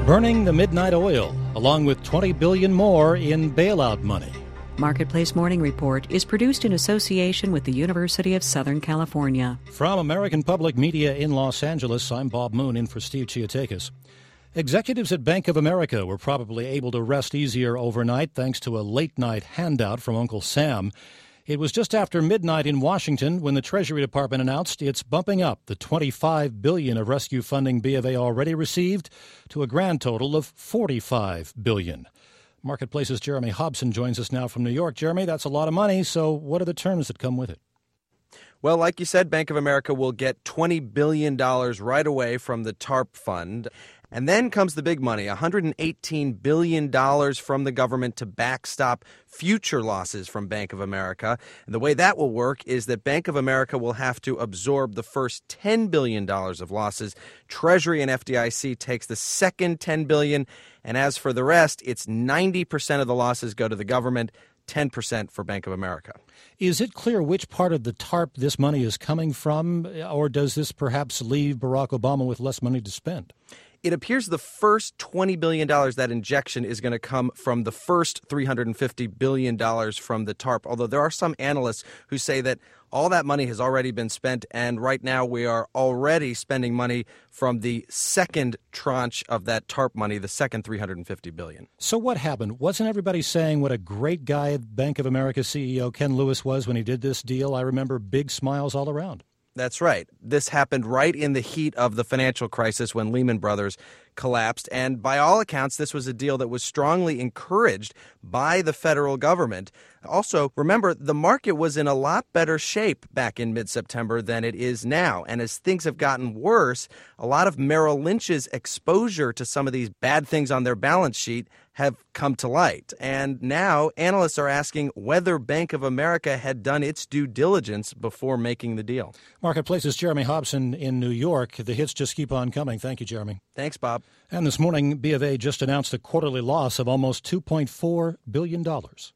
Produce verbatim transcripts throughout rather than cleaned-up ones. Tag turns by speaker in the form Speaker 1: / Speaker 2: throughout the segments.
Speaker 1: burning the midnight oil, along with twenty billion dollars more in bailout money.
Speaker 2: Marketplace Morning Report is produced in association with the University of Southern California.
Speaker 1: From American Public Media in Los Angeles, I'm Bob Moon in for Steve Chiotakis. Executives at Bank of America were probably able to rest easier overnight thanks to a late-night handout from Uncle Sam. It was just after midnight in Washington when the Treasury Department announced it's bumping up the twenty-five billion dollars of rescue funding B of A already received to a grand total of forty-five billion dollars. Marketplace's Jeremy Hobson joins us now from New York. Jeremy, that's a lot of money, so what are the terms that come with it?
Speaker 3: Well, like you said, Bank of America will get twenty billion dollars right away from the TARP fund. And then comes the big money, one hundred eighteen billion dollars from the government to backstop future losses from Bank of America. And the way that will work is that Bank of America will have to absorb the first ten billion dollars of losses. Treasury and F D I C takes the second ten billion dollars. And as for the rest, it's ninety percent of the losses go to the government, ten percent for Bank of America.
Speaker 1: Is it clear which part of the TARP this money is coming from, or does this perhaps leave Barack Obama with less money to spend?
Speaker 3: It appears the first twenty billion dollars, that injection, is going to come from the first three hundred fifty billion dollars from the TARP, although there are some analysts who say that all that money has already been spent, and right now we are already spending money from the second tranche of that TARP money, the second three hundred fifty billion dollars.
Speaker 1: So what happened? Wasn't everybody saying what a great guy Bank of America C E O Ken Lewis was when he did this deal? I remember big smiles all around.
Speaker 3: That's right. This happened right in the heat of the financial crisis when Lehman Brothers collapsed. And by all accounts, this was a deal that was strongly encouraged by the federal government. Also, remember, the market was in a lot better shape back in mid-September than it is now. And as things have gotten worse, a lot of Merrill Lynch's exposure to some of these bad things on their balance sheet have come to light. And now analysts are asking whether Bank of America had done its due diligence before making the deal.
Speaker 1: Marketplace's Jeremy Hobson in New York. The hits just keep on coming. Thank you, Jeremy.
Speaker 3: Thanks, Bob.
Speaker 1: And this morning, B of A just announced a quarterly loss of almost two point four billion dollars.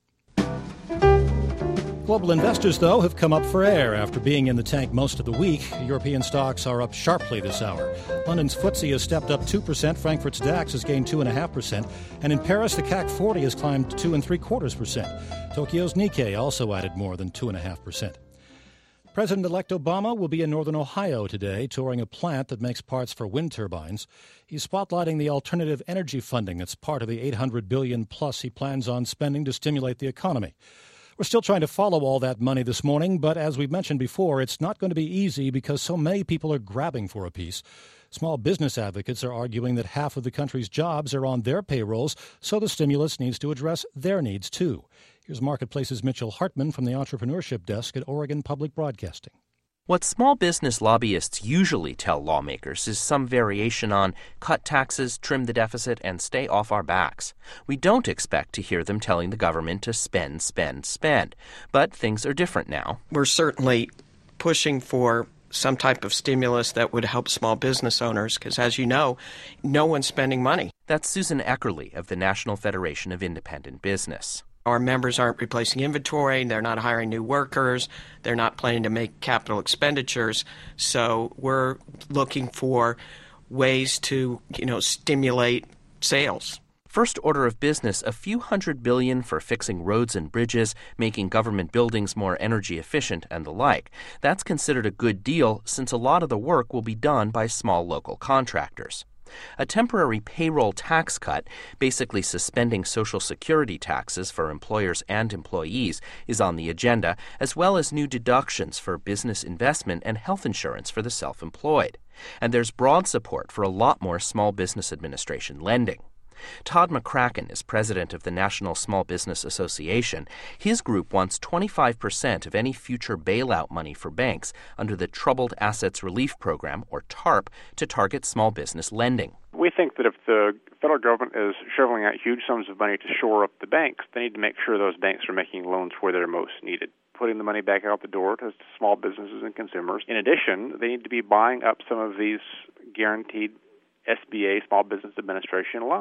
Speaker 1: Global investors, though, have come up for air after being in the tank most of the week. European stocks are up sharply this hour. London's F T S E has stepped up two percent. Frankfurt's DAX has gained two point five percent. And in Paris, the C A C forty has climbed two and three quarters percent. Tokyo's Nikkei also added more than two point five percent. President-elect Obama will be in northern Ohio today, touring a plant that makes parts for wind turbines. He's spotlighting the alternative energy funding that's part of the eight hundred billion dollars plus he plans on spending to stimulate the economy. We're still trying to follow all that money this morning, but as we've mentioned before, it's not going to be easy because so many people are grabbing for a piece. Small business advocates are arguing that half of the country's jobs are on their payrolls, so the stimulus needs to address their needs, too. Here's Marketplace's Mitchell Hartman from the Entrepreneurship Desk at Oregon Public Broadcasting.
Speaker 4: What small business lobbyists usually tell lawmakers is some variation on cut taxes, trim the deficit, and stay off our backs. We don't expect to hear them telling the government to spend, spend, spend. But things are different now.
Speaker 5: We're certainly pushing for some type of stimulus that would help small business owners because, as you know, no one's spending money.
Speaker 4: That's Susan Eckerly of the National Federation of Independent Business.
Speaker 5: Our members aren't replacing inventory, they're not hiring new workers, they're not planning to make capital expenditures. So we're looking for ways to, you know, stimulate sales.
Speaker 4: First order of business, a few hundred billion for fixing roads and bridges, making government buildings more energy efficient, and the like. That's considered a good deal since a lot of the work will be done by small local contractors. A temporary payroll tax cut, basically suspending Social Security taxes for employers and employees, is on the agenda, as well as new deductions for business investment and health insurance for the self-employed. And there's broad support for a lot more Small Business Administration lending. Todd McCracken is president of the National Small Business Association. His group wants twenty-five percent of any future bailout money for banks under the Troubled Assets Relief Program, or TARP, to target small business lending.
Speaker 6: We think that if the federal government is shoveling out huge sums of money to shore up the banks, they need to make sure those banks are making loans where they're most needed, putting the money back out the door to small businesses and consumers. In addition, they need to be buying up some of these guaranteed S B A, Small Business Administration loans.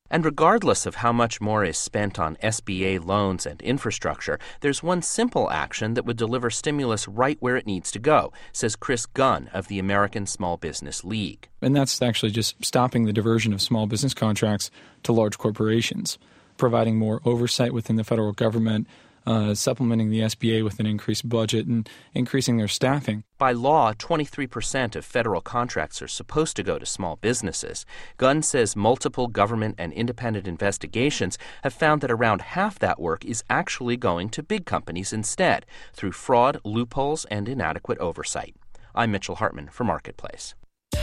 Speaker 4: And regardless of how much more is spent on S B A loans and infrastructure, there's one simple action that would deliver stimulus right where it needs to go, says Chris Gunn of the American Small Business League.
Speaker 7: And that's actually just stopping the diversion of small business contracts to large corporations, providing more oversight within the federal government, Uh, supplementing the S B A with an increased budget and increasing their staffing.
Speaker 4: By law, twenty-three percent of federal contracts are supposed to go to small businesses. Gunn says multiple government and independent investigations have found that around half that work is actually going to big companies instead, through fraud, loopholes, and inadequate oversight. I'm Mitchell Hartman for Marketplace.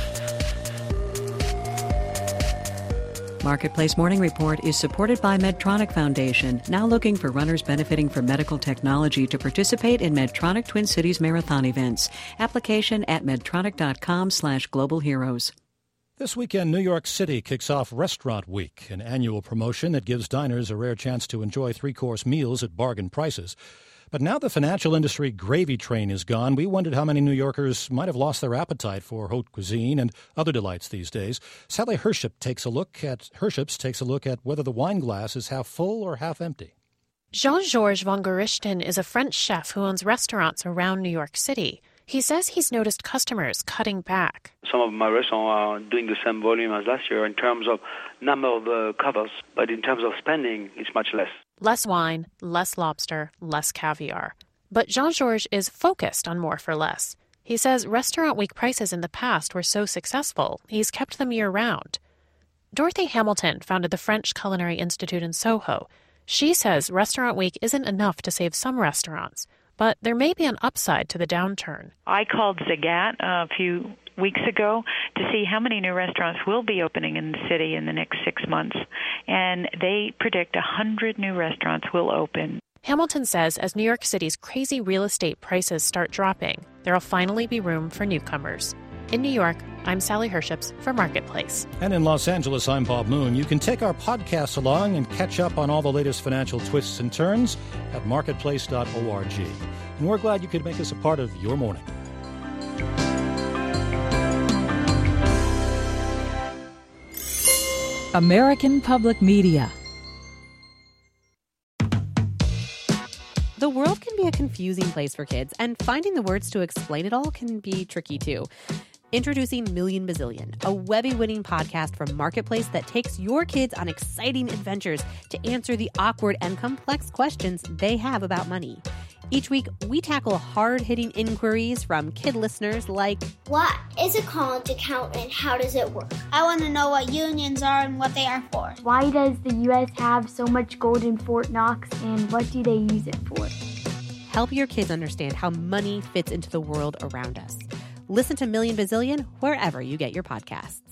Speaker 2: Marketplace Morning Report is supported by Medtronic Foundation, now looking for runners benefiting from medical technology to participate in Medtronic Twin Cities Marathon events. Application at medtronic.com slash global heroes.
Speaker 1: This weekend, New York City kicks off Restaurant Week, an annual promotion that gives diners a rare chance to enjoy three-course meals at bargain prices. But now the financial industry gravy train is gone, we wondered how many New Yorkers might have lost their appetite for haute cuisine and other delights these days. Sally Hership takes a look at Herships takes a look at whether the wine glass is half full or half empty.
Speaker 8: Jean-Georges Van Gerichten is a French chef who owns restaurants around New York City. He says he's noticed customers cutting back.
Speaker 9: Some of my restaurants are doing the same volume as last year in terms of number of uh, covers, but in terms of spending, it's much less.
Speaker 8: Less wine, less lobster, less caviar. But Jean-Georges is focused on more for less. He says Restaurant Week prices in the past were so successful, he's kept them year-round. Dorothy Hamilton founded the French Culinary Institute in Soho. She says Restaurant Week isn't enough to save some restaurants, but there may be an upside to the downturn.
Speaker 10: I called Zagat a few weeks ago to see how many new restaurants will be opening in the city in the next six months, and they predict one hundred new restaurants will open.
Speaker 8: Hamilton says as New York City's crazy real estate prices start dropping, there will finally be room for newcomers. In New York, I'm Sally Herships for Marketplace.
Speaker 1: And in Los Angeles, I'm Bob Moon. You can take our podcast along and catch up on all the latest financial twists and turns at marketplace dot org. And we're glad you could make us a part of your morning.
Speaker 11: American Public Media.
Speaker 12: The world can be a confusing place for kids, and finding the words to explain it all can be tricky too. Introducing Million Bazillion, a Webby-winning podcast from Marketplace that takes your kids on exciting adventures to answer the awkward and complex questions they have about money. Each week, we tackle hard-hitting inquiries from kid listeners like,
Speaker 13: what is a college account and how does it work? I want to know what unions are and what they are for.
Speaker 14: Why does the U S have so much gold in Fort Knox and what do they use it for?
Speaker 12: Help your kids understand how money fits into the world around us. Listen to Million Bazillion wherever you get your podcasts.